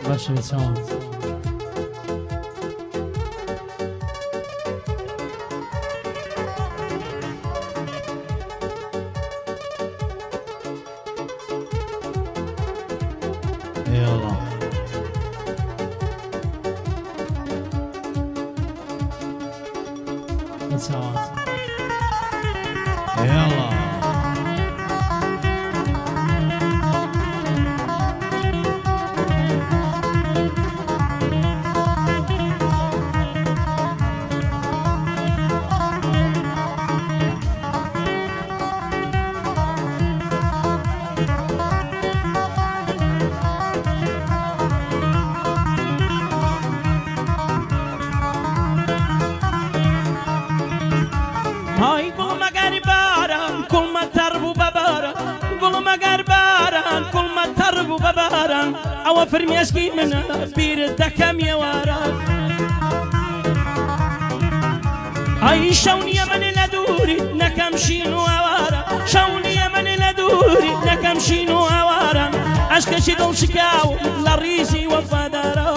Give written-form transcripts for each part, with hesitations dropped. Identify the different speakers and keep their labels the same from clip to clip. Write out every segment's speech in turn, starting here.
Speaker 1: باشە بچەوە ئەوە فرمێشکی منە بیرت دەکەم یێوارە ئای شەو نییە من لە دووریت نەکەم شین و ئەوارە شەو نییە من لە دووریت نەکەم شین و ئەوارە عەشقێکی دڵشکاو لە ڕیزی وەفادارە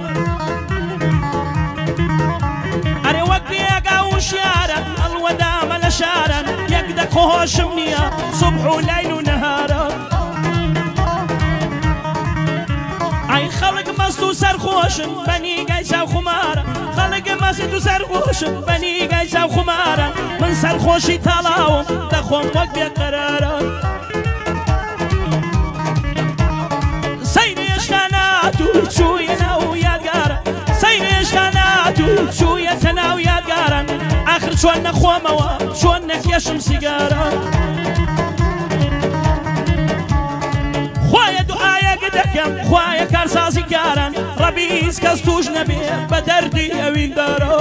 Speaker 1: ئەرێ وەک بێگا وشیارە ئەڵوەدامە لە شارە یەک دەخۆشم نییە سوبح و لەیل و نەهارە ئای خەڵک مەست و سەرخۆشن بەنیگای چاو خومارە خەڵک مەست و سەرخۆشن بەنیگای چاو خومارە من سەرخۆشی تەڵاوم دەخۆم وەک بێقەرارە سەیری عێشقا ناتوو چوویە ناو یادگارە سەیری عێشقا ناتوو چوویەتە ناو یادگارە ئاخر چۆن نەخۆمەوە چۆن نەکێشم سیگارە خوایە دوعایەک دەکەم خوایە کارسازی کاران ڕەبی هیچ کەس توش نەبێ بە دەردی ئەویندارە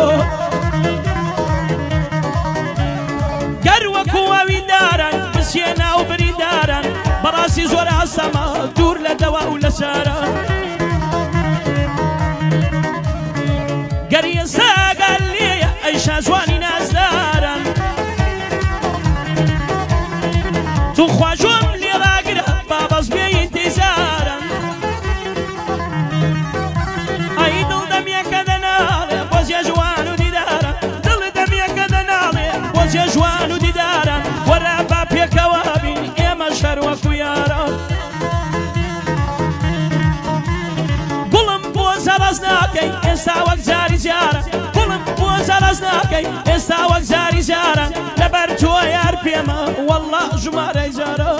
Speaker 1: گەر وەکو ئەوینداران بسێنا و برینداران بەڕاستی زۆر ئاسەمە دوور لە دەوا و لە ساران گەری ئێستا گەل لێیە ئەیشا جوانی نازداران تو خواجۆم لێ ڕاگرە بابەز بێ ئینتیزارم ئەی دڵ دەمیەکە دەناڵێ بۆ جێ جوان و دیدارە دڵ دەمیەکە دەناڵێ بۆ جێ جوان و دیدارە وەرە با پێکەوە بین ئێمە شەر وەکو یارە گوڵم بۆ زەڕەز ناکەی ئێستا وەک جاری جارە گوڵم بۆ زەڕەز ناکەی ئێستا وەک جاری جارە لەبەر تۆ یار پێمە وەڵڵا ژمارەی جارە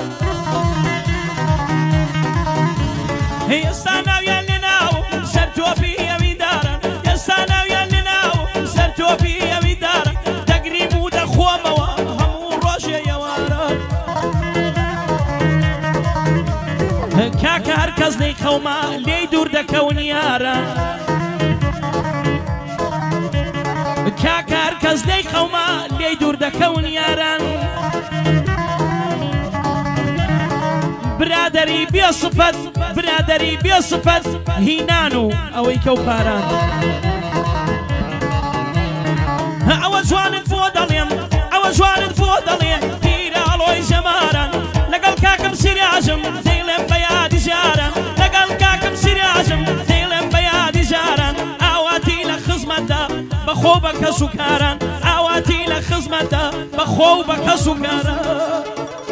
Speaker 1: ئێستا ناویان لێ ناو سەر تۆپی ئەویندارە ئێستا ناویان لێ ناو سەر تۆپی ئەویندارە دەگریم و دەخۆمەوە هەموو ڕۆژێ ئێوارە کاکە هەر کەس نەی خەومە لێی دوور دەکەون یارە کاکە هەر کەس نەی خەومە لێی دوور دەکەون یاران برادری بێسفەت برادری بێسفەت هینان و ئەوەی کەوپاران ئەوە جوانت بۆ دەڵێم ئەوە جوانت بۆ دەڵێ پیرە ئەڵۆی ژەماران لەگەڵ کاکەم سیراژم دەیڵێم بە یادی جاران لەگەڵ کاکەم سیراژم دەیڵێم بە یادی جاران ئاواتی لە خزمەتە بەخۆ بە کەس و کاران ئاواتی لە خزمەتە بەخۆ بە کەس و کاران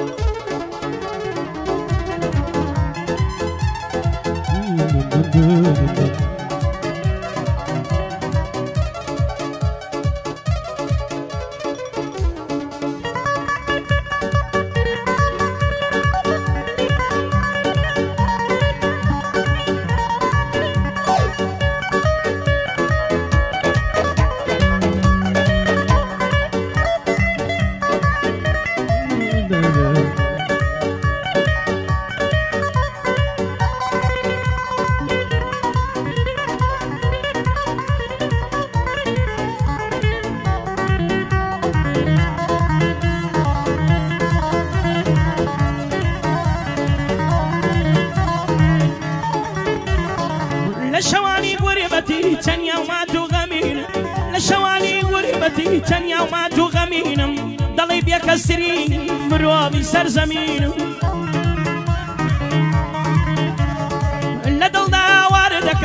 Speaker 1: تەنیا و مات و غەمینم دەڵێ بێکەسری مرۆڤی سەرزەمینم لە دڵدا وارە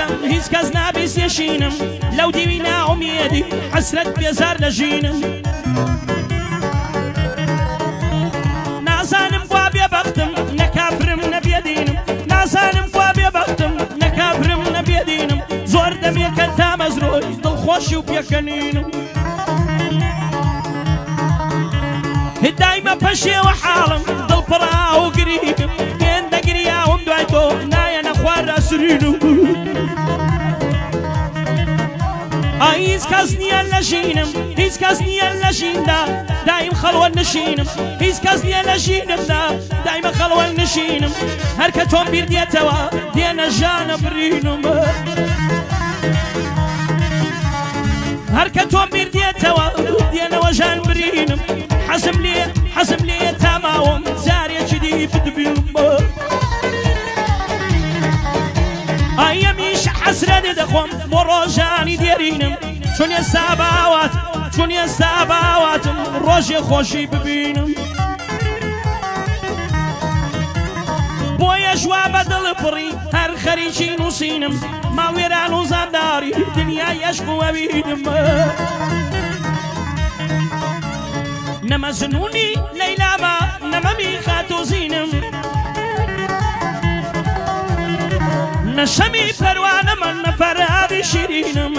Speaker 1: هیچ کەس نابیسێشینم لەو دیوی ناومێدی حەسرەت بێزار دەژینم نازانم وا بێبەختم نەکافرم نەبێدینم نازانم وا بێبەختم نەکافرم نەبێدینم زۆر دەمێکە تا مەزرۆی دڵخۆشی و پێکەنینم دایمە پەشێوە حاڵم دڵپڕا و گریکم هێندە گریاوم دوای تۆ نایەنە خوارە سرینم هیچ کەس نییە لە ژینم هیچ کەس نییە لە ژیندا دایم خەڵوە نشینم هیچ کەس نییە لە ژینمدا دایمە خەڵوە نشینم هەر کە تۆم بیر دێتەوە دێنە ژانە برینم هەر کە تۆم بیر دێتەوە دێنەوە ژان برینم حەزم لێ تاماوم جارێکی دی بدبینم ئەمیش حەسرەت دەخۆم بۆ ڕۆژانی دێرینم چون ئێستا باواتم ڕۆژێ خۆشی ببینم بۆیە ژوا بە دڵ پڕی هەر خەریکی نووسینم ماوێران و زانداری دنیای عەشق و ئەوینم نەمەزنونی لەیلامە نەمەمی خاتۆزینم نەشەمی پەروانەمە نەفەرهادی شیرینم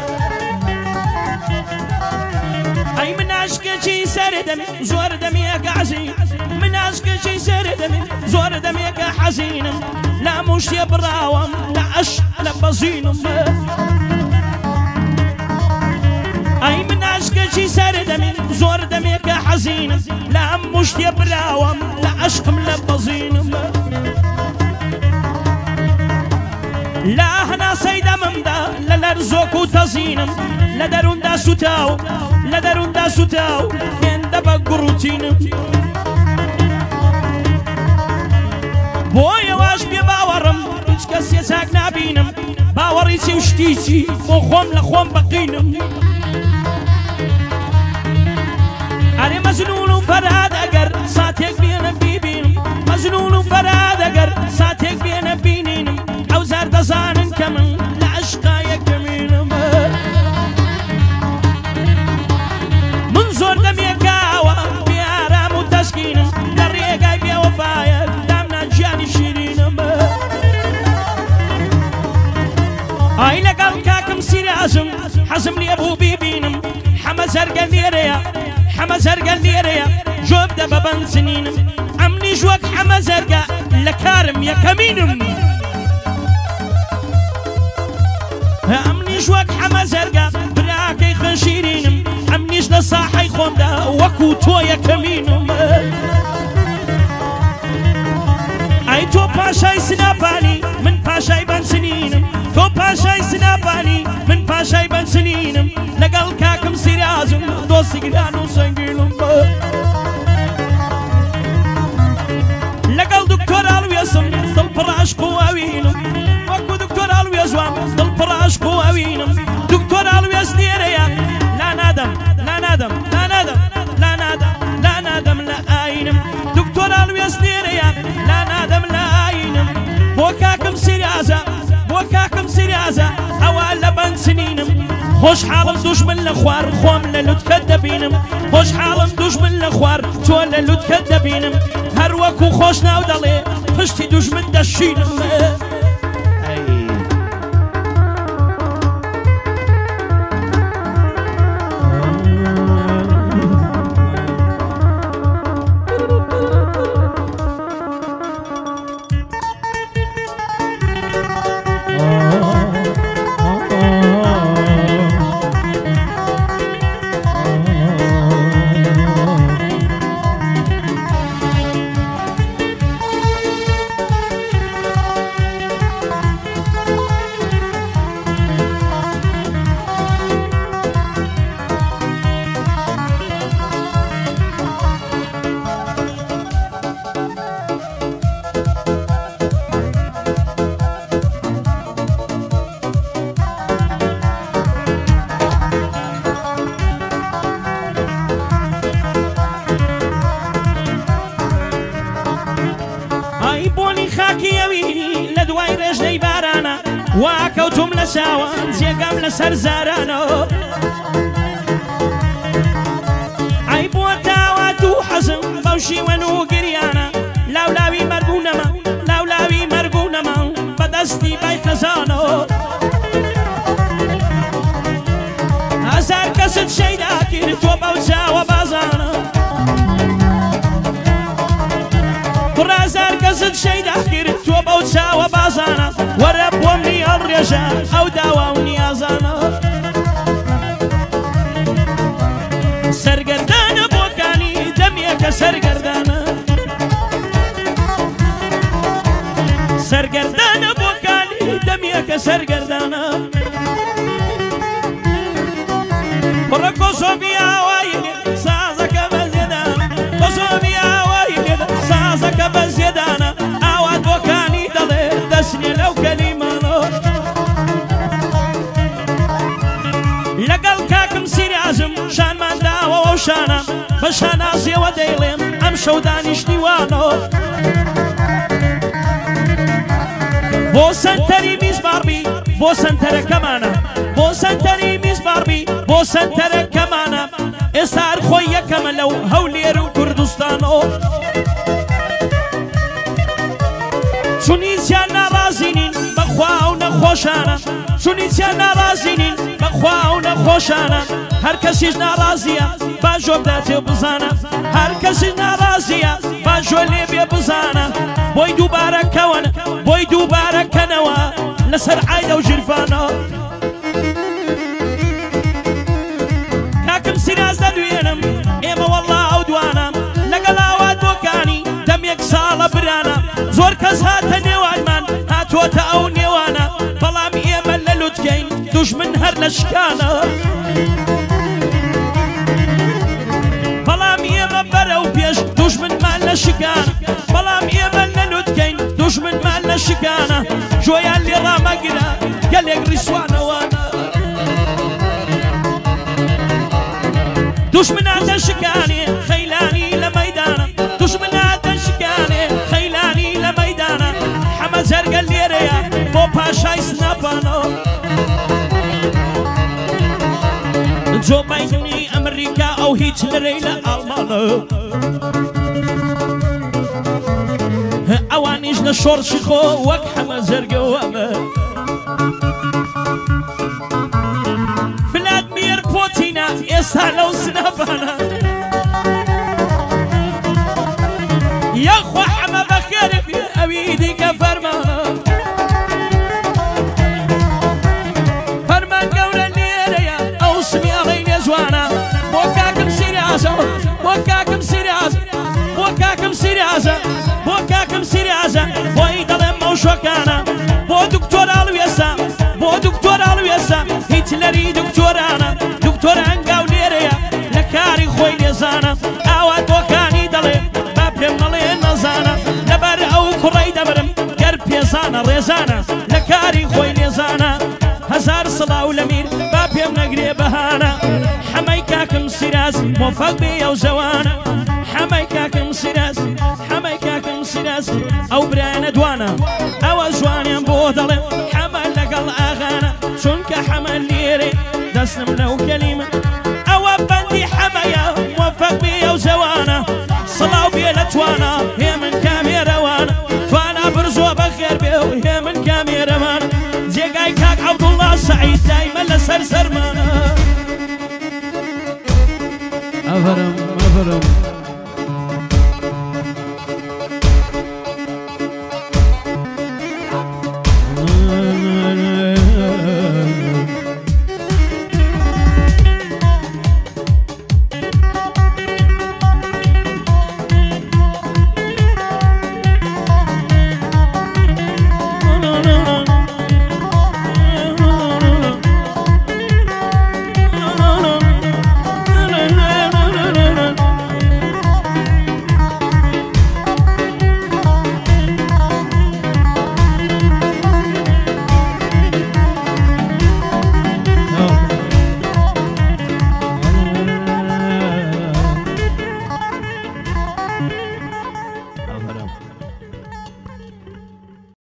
Speaker 1: ئەی من عاشقێکی سەردەمی زۆر دەمێکە حەزین من عاشقێکی سەردەمی زۆر دەمێکە حەزینم لە موشتێ بڕاوم لە عەشق لە بەزینم ئەی من عاشقێکی سەردەمی زۆر دەمێکە حەزینم لە موشتێ براوم لە عەشقم لە بەزینم لا هەناسەی دەممدا لە لەرزۆک و تەزینم لە دەرووندا سوتاو هێندە بە گوڕوتینم بۆی ئەواش بێ باوەڕم هیچ کەسێ چاک نابینم باوەڕی چی و شتیچی بۆ خۆم لە خۆم بەقینم ئەرێ مەزنون و فەرهاد ئەگەر ساتێک بێنە بیبینم مەزنون و فەرهاد ئەگەر ساتێک بێنە بینینم ئەو زار دەزانن کە من لە عەشقا یەکەمینم من زۆر دەمێکاوە بێئارام و تەسکینم لە ڕێگای بێوەفایە دامنا گیانی شیرینم ئای لەگەڵ کاکم سیرازم حەزم لێ بوو بیبینم حەمە زەرگە لێرەیە جۆ بدە بە بەنسنینم ئەمنیش وەک حەمە زەرگە لە کارم یەکەمینم ئەمنیش وەک حەمە زەرگە براکەی خەنشیرینم ئەمنیش لە ساحەی خۆمدا وەکو تۆ یەکەمینم ئەی تۆ پاشای سناپانی من پاشای بەنسنینم تۆ پاشای سناپانی من پاشای بەنسنینم لەگەڵ کاکم سیرازم دۆستی گران و سەنگینم لەگەڵ دکتۆر ئاڵوێسم دڵپڕ عەشق و ئەوینم وەکو دکتۆر ئاڵوێزوان دڵپڕ عەشق و ئەوینم دکتۆر ئاڵوێز لێرەیە لا نادەم لە ئاینم دکتۆر ئاڵوێز لێرەیە لا نادەم لە ئاینم بۆ کاکم سیرازە ئەوە لە بەنسنینم خۆشحاڵم دوژمن لە خوار خۆم لە لوتکەت دەبینم خۆشحاڵم دوژمن لە خوار تۆ لە لوتکەت دەبینم هەر وەکو خۆش ناو دەڵێ پشتی دوژمن دەشینم خاکی ئەوینی لە دوای ڕێژنەی بارانە واکەوتم لە چاوان جێگەم لەسەر زارانەوە ئەی بۆ داوات و حەزم بەو شیوەن و گریانە لاولاوی مەرگوونەمە لاولاوی مەرگوونەمە بەدەستی بای خەزانەوە هەزار کەست شەیدا کرد تۆ بەو چاوە بازانە هەزار کەست شەیدا کرد تۆ بەو چاوە بازانە وەرە بۆم نیە ڕێژە ئەو داوا و نیازانە سەرگەردانە بۆکانی دەمێکە سەرگەردانە سەرگەردانە بۆکانی دەمێکە سەرگەردانە بڕە کۆسۆبی ئاوایی سازەکە بەزێدانە کۆسۆبی ئاوایی سازەکە بەزێدانە ئاوات بۆکانی دەڵێ دەستنێ لەو کەلیمانە لەگەڵ کاکم سیرازم شانمان داوەوە و شانە بە شانازیەوە دەیڵێم ئەم شەو دانیشتیوانەوە بۆ سەنتەری میزباربی بۆ سەنتەرەکەمانە بۆ سەنتەری میزباربی بۆ سەنتەرەکەمانە ئێستا هەر خۆی یەکەمە لەو هەولێر و کوردستانەوە چونیچیان ناڕازینین بەخوا و نەخۆشانە چونیچیان ناڕازینین بەخوا و نەخۆشانە هەر کەسیش ناڕازیە باژۆ بداتێ بزانە هەر کەسیش ناڕازیە باژۆ لێ بێ بزانە بۆی دووبارەکەون بۆی دووبارەکەنەوە لەسەر عایدە و ژیرفانە کاکم سیراز دەدوێنم ئێمە وەڵڵا ئەو دوانە لەگەڵ ئاوات بۆکانی دەمێک ساڵە برانە زۆر کەس هاتە نێوانمان هاتوۆتە ئەو نێوانە بەڵام ئێمە لە لوتکەین دوژمن هەر لە شکانە بەڵام ئێمە بەرەو پێش دوژمنمان لە شکانە بەڵام ئێمە لە لوتکەین دوژمنمان لە شکانە جۆیان لێ ڕامەگرە گەلێک ڕیسوانەوانە دوژمناتە شکانێ خەیلانی لە مەیدانە دوژمناتە شکانێ خەیلانی لە مەیدانە حەمە جەرگە لێرەیە بۆ پاشای سناپانەوە جۆ بایدنی ئەمریکا ئەو هیچ لەرەی لە ئاڵمانە ئەوانیش لە شۆڕشی خۆ وەک حەمە جەرگەوەمە ڤلادمیر پۆتینە ئێستا لەو سناپانە یەخوا حەمە بەخێرە ئەوی دیکە فەرمانە فەرمان گەورە لێرەیە ئەو سمیاڵەی نێجوانە بۆ کاکم سیرازە بۆ کاکم سیرازە بۆ کاکم سیرازە بۆ کاکم سیرازە بۆی دەڵێم ئەو شۆکانە بۆ دکتۆر ئاڵوێسە بۆ دکتۆر ئاڵوێسە هیتلەری دکتۆرانە دکتۆر هەنگاو لێرەیە لە کاری خۆی لێزانە ئاوات بۆکانی دەڵێ با پێم نەڵێ نەزانە لەبەر ئەو کوڕەی دەبرم گەر پێزانە ڕێزانە لە کاری خۆی لێزانە هەزار سڵاو لە میر با پێم نەگرێ بەهانە حەمەی کاکم سیراز مۆفەق بێ ئەو زەوانە حەمەی کاکم سیراز حەمەی کاکم سیراز ئەو برایانە دوانە